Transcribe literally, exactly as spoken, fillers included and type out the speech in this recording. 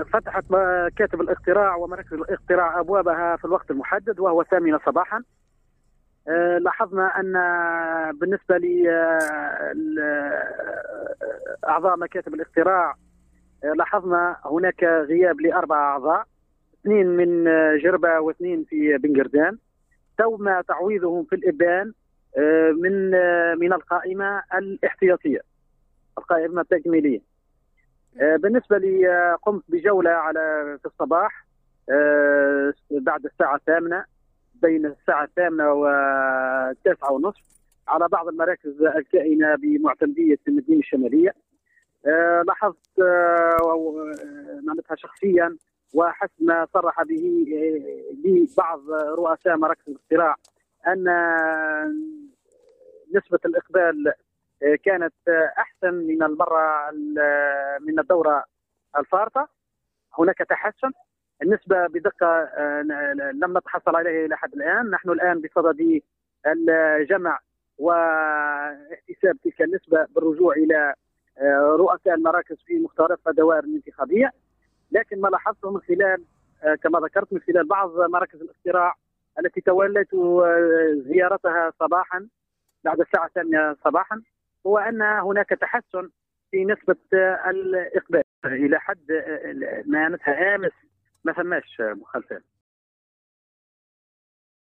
فتحت مكاتب الاقتراع ومراكز الاقتراع ابوابها في الوقت المحدد وهو الثامنه صباحا. لاحظنا ان بالنسبه لاعضاء مكاتب الاقتراع لاحظنا هناك غياب لاربع اعضاء، اثنين من جربه واثنين في بنقردان، تم تعويضهم في الابان من من القائمه الاحتياطيه، القائمه التكميليه. بالنسبه لي قمت بجوله على في الصباح بعد الساعه الثامنه، بين الساعه الثامنه والتاسعه ونصف، على بعض المراكز الكائنه بمعتمديه المدينه الشماليه. لاحظت معناتها شخصيا وحسب ما صرح به لي بعض رؤساء مراكز الاقتراع ان نسبه الاقبال كانت احسن من المره من الدوره الفارطه. هناك تحسن، النسبه بدقه لم نتحصل عليها الى حد الان. نحن الان بصدد الجمع واحتساب تلك النسبه بالرجوع الى رؤساء المراكز في مختلف الدوائر الانتخابيه. لكن ما لاحظته من خلال كما ذكرت من خلال بعض مراكز الاقتراع التي توليت زيارتها صباحا بعد الساعه الثامنه صباحا هو ان هناك تحسن في نسبه الاقبال الى حد معناتها امس ما ثماش مخالفات.